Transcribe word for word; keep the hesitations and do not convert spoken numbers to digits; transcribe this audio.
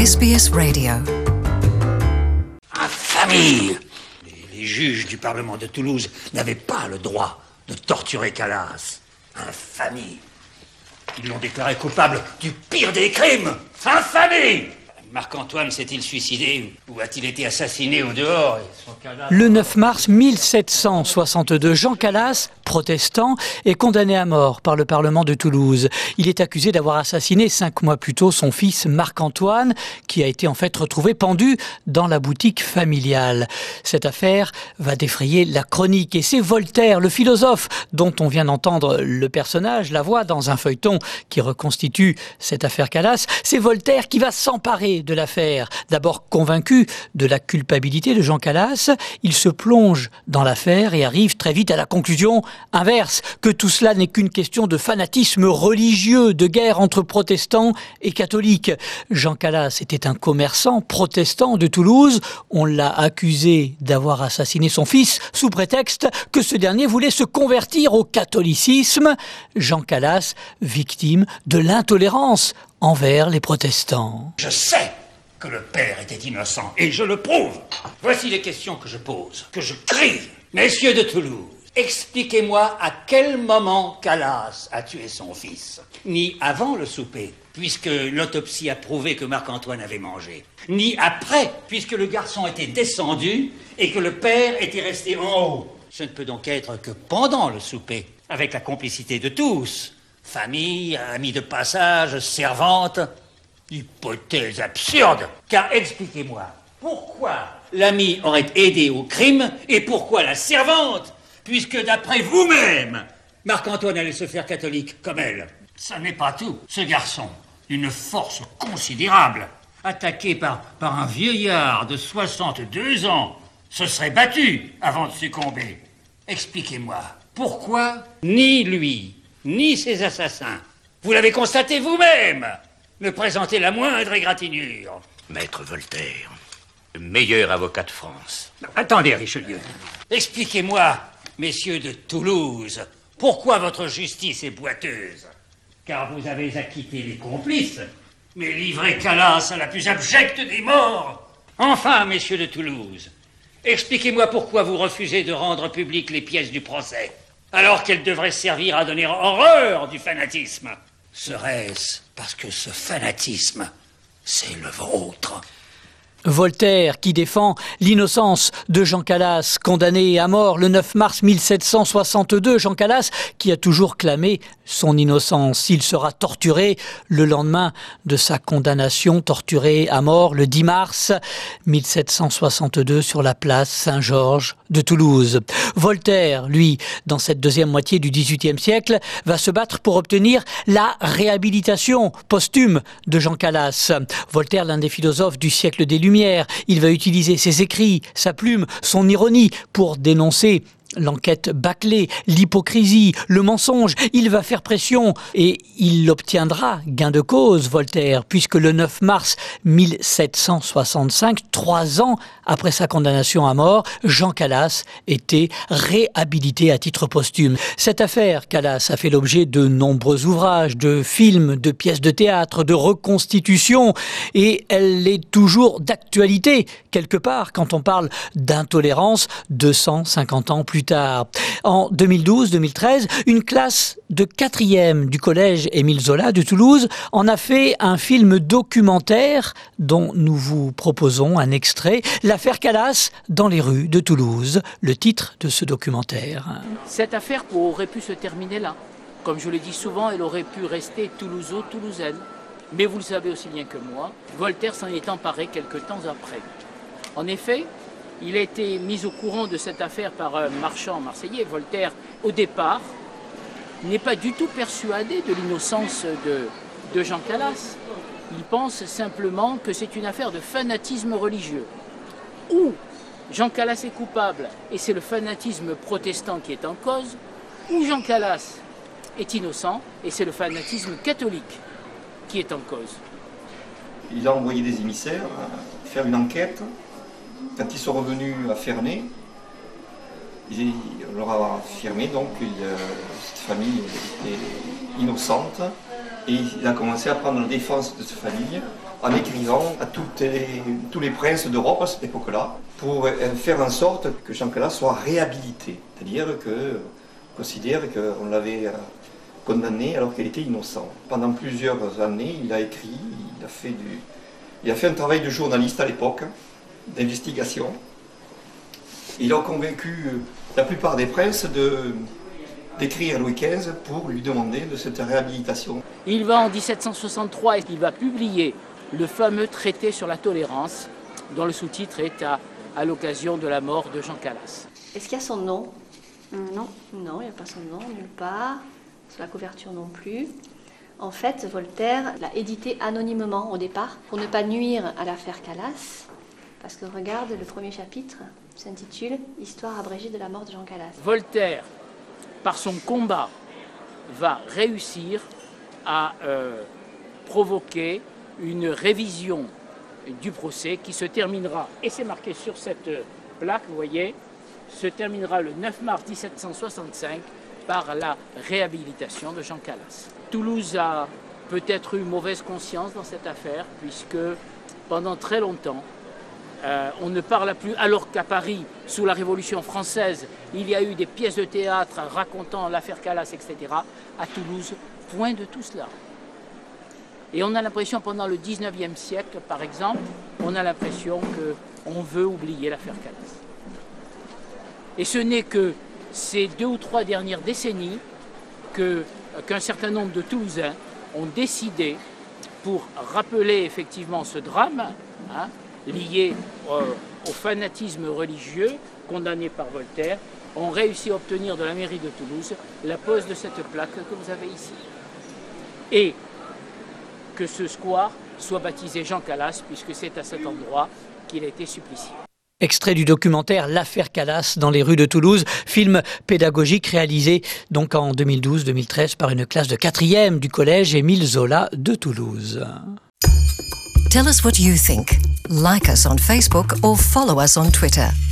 S B S Radio. Infamie! Les, les juges du Parlement de Toulouse n'avaient pas le droit de torturer Calas. Infamie! Ils l'ont déclaré coupable du pire des crimes! Infamie! Marc-Antoine s'est-il suicidé ou a-t-il été assassiné au dehors? Le neuf mars mille sept cent soixante-deux, Jean Calas, protestant, est condamné à mort par le Parlement de Toulouse. Il est accusé d'avoir assassiné cinq mois plus tôt son fils Marc-Antoine, qui a été en fait retrouvé pendu dans la boutique familiale. Cette affaire va défrayer la chronique et c'est Voltaire, le philosophe, dont on vient d'entendre le personnage, la voix dans un feuilleton qui reconstitue cette affaire Calas. C'est Voltaire qui va s'emparer de l'affaire. D'abord convaincu de la culpabilité de Jean Calas, il se plonge dans l'affaire et arrive très vite à la conclusion inverse, que tout cela n'est qu'une question de fanatisme religieux, de guerre entre protestants et catholiques. Jean Calas était un commerçant protestant de Toulouse. On l'a accusé d'avoir assassiné son fils sous prétexte que ce dernier voulait se convertir au catholicisme. Jean Calas, victime de l'intolérance envers les protestants. Je sais que le père était innocent, et je le prouve. Voici les questions que je pose, que je crie. Messieurs de Toulouse, expliquez-moi à quel moment Calas a tué son fils. Ni avant le souper, puisque l'autopsie a prouvé que Marc-Antoine avait mangé. Ni après, puisque le garçon était descendu et que le père était resté en haut. Ce ne peut donc être que pendant le souper, avec la complicité de tous. Famille, amis de passage, servante. Hypothèse absurde. Car expliquez-moi, pourquoi l'ami aurait aidé au crime et pourquoi la servante, puisque d'après vous-même, Marc-Antoine allait se faire catholique comme elle. Ça n'est pas tout. Ce garçon, d'une force considérable, attaqué par, par un vieillard de soixante-deux ans, se serait battu avant de succomber. Expliquez-moi, pourquoi ni lui, ni ses assassins, vous l'avez constaté vous-même, ne présentez la moindre égratignure. Maître Voltaire, le meilleur avocat de France. Attendez, Richelieu. Expliquez-moi, messieurs de Toulouse, pourquoi votre justice est boiteuse. Car vous avez acquitté les complices, mais livré Calas à la plus abjecte des morts. Enfin, messieurs de Toulouse, expliquez-moi pourquoi vous refusez de rendre publiques les pièces du procès, alors qu'elles devraient servir à donner horreur du fanatisme. Serait-ce parce que ce fanatisme, c'est le vôtre? Voltaire qui défend l'innocence de Jean Calas, condamné à mort le neuf mars mille sept cent soixante-deux. Jean Calas qui a toujours clamé son innocence. Il sera torturé le lendemain de sa condamnation, torturé à mort le dix mars mille sept cent soixante-deux sur la place Saint-Georges de Toulouse. Voltaire, lui, dans cette deuxième moitié du dix-huitième siècle, va se battre pour obtenir la réhabilitation posthume de Jean Calas. Voltaire, l'un des philosophes du siècle des Lumières, il va utiliser ses écrits, sa plume, son ironie pour dénoncer l'enquête bâclée, l'hypocrisie, le mensonge. Il va faire pression et il obtiendra gain de cause, Voltaire, puisque le neuf mars mille sept cent soixante-cinq, trois ans après sa condamnation à mort, Jean Calas était réhabilité à titre posthume. Cette affaire, Calas, a fait l'objet de nombreux ouvrages, de films, de pièces de théâtre, de reconstitutions, et elle est toujours d'actualité, quelque part, quand on parle d'intolérance deux cent cinquante ans plus tard. En deux mille douze deux mille treize, une classe de quatrième du collège Émile Zola de Toulouse en a fait un film documentaire dont nous vous proposons un extrait, l'affaire Calas dans les rues de Toulouse, le titre de ce documentaire. Cette affaire aurait pu se terminer là. Comme je le dis souvent, elle aurait pu rester toulouseau-toulousaine. Mais vous le savez aussi bien que moi, Voltaire s'en est emparé quelque temps après. En effet, il a été mis au courant de cette affaire par un marchand marseillais. Voltaire, au départ, n'est pas du tout persuadé de l'innocence de, de Jean Calas. Il pense simplement que c'est une affaire de fanatisme religieux. Ou Jean Calas est coupable et c'est le fanatisme protestant qui est en cause, ou Jean Calas est innocent et c'est le fanatisme catholique qui est en cause. Il a envoyé des émissaires faire une enquête. Quand ils sont revenus à Ferney, il leur a affirmé donc que cette famille était innocente et il a commencé à prendre la défense de cette famille en écrivant à toutes les, tous les princes d'Europe à cette époque-là, pour faire en sorte que Jean Calas soit réhabilité. C'est-à-dire qu'on considère qu'on l'avait condamné alors qu'il était innocent. Pendant plusieurs années, il a écrit, il a fait, du, il a fait un travail de journaliste à l'époque, d'investigation. Il a convaincu la plupart des princes de, d'écrire Louis quinze pour lui demander de cette réhabilitation. Il va en dix-sept cent soixante-trois et il va publier le fameux traité sur la tolérance, dont le sous-titre est à, à l'occasion de la mort de Jean Calas. Est-ce qu'il y a son nom ? euh, Non. Non, il n'y a pas son nom, nulle part. Sur la couverture non plus. En fait, Voltaire l'a édité anonymement au départ, pour ne pas nuire à l'affaire Calas. Parce que regarde, le premier chapitre s'intitule « Histoire abrégée de la mort de Jean Calas ». Voltaire, par son combat, va réussir à euh, provoquer une révision du procès qui se terminera, et c'est marqué sur cette plaque, vous voyez, se terminera le neuf mars dix-sept cent soixante-cinq par la réhabilitation de Jean Calas. Toulouse a peut-être eu mauvaise conscience dans cette affaire, puisque pendant très longtemps, euh, on ne parle plus, alors qu'à Paris, sous la Révolution française, il y a eu des pièces de théâtre racontant l'affaire Calas, et cetera. À Toulouse, point de tout cela. Et on a l'impression, pendant le dix-neuvième siècle, par exemple, on a l'impression qu'on veut oublier l'affaire Calas. Et ce n'est que ces deux ou trois dernières décennies que, qu'un certain nombre de Toulousains ont décidé, pour rappeler effectivement ce drame, hein, lié euh, au fanatisme religieux condamné par Voltaire, ont réussi à obtenir de la mairie de Toulouse la pose de cette plaque que vous avez ici. Et que ce square soit baptisé Jean Calas, puisque c'est à cet endroit qu'il a été supplicié. Extrait du documentaire L'affaire Calas dans les rues de Toulouse, film pédagogique réalisé donc en deux mille douze deux mille treize par une classe de quatrième du collège Émile Zola de Toulouse. Tell us what you think. Like us on Facebook or follow us on Twitter.